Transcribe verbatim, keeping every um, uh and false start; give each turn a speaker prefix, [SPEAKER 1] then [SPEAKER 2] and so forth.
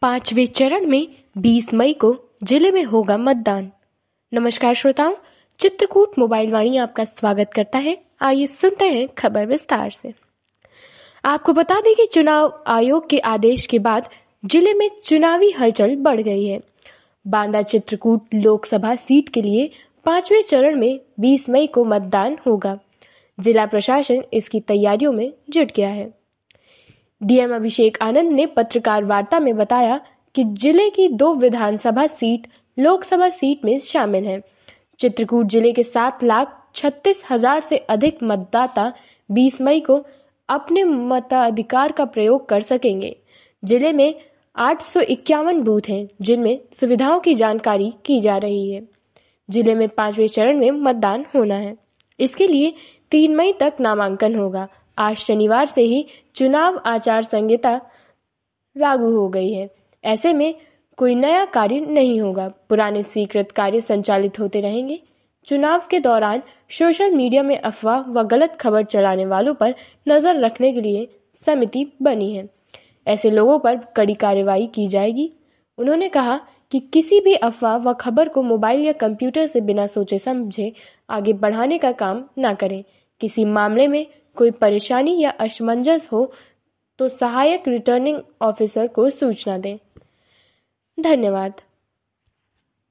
[SPEAKER 1] पांचवें चरण में बीस मई को जिले में होगा मतदान। नमस्कार श्रोताओं, चित्रकूट मोबाइल वाणी आपका स्वागत करता है। आइए सुनते हैं खबर विस्तार से। आपको बता दें कि चुनाव आयोग के आदेश के बाद जिले में चुनावी हलचल बढ़ गई है। बांदा चित्रकूट लोकसभा सीट के लिए पांचवें चरण में बीस मई को मतदान होगा। जिला प्रशासन इसकी तैयारियों में जुट गया है। डीएम अभिषेक आनंद ने पत्रकार वार्ता में बताया कि जिले की दो विधानसभा सीट लोकसभा सीट में शामिल हैं। चित्रकूट जिले के सात लाख छत्तीस हजार से अधिक मतदाता बीस मई को अपने मताधिकार का प्रयोग कर सकेंगे। जिले में आठ सौ इक्यावन बूथ हैं, जिनमें सुविधाओं की जानकारी की जा रही है। जिले में पांचवें चरण में मतदान होना है। इसके लिए तीन मई तक नामांकन होगा। आज शनिवार से ही चुनाव आचार संहिता लागू हो गई है। ऐसे में कोई नया कार्य नहीं होगा। पुराने स्वीकृत कार्य संचालित होते रहेंगे। चुनाव के दौरान सोशल मीडिया में अफवाह व गलत खबर चलाने वालों पर नजर रखने के लिए समिति बनी है। ऐसे लोगों पर कड़ी कार्रवाई की जाएगी। उन्होंने कहा कि किसी भी अफवाह व खबर को मोबाइल या कंप्यूटर से बिना सोचे समझे आगे बढ़ाने का काम न करें। किसी मामले में कोई परेशानी या असमंजस हो तो सहायक रिटर्निंग ऑफिसर को सूचना दें। धन्यवाद।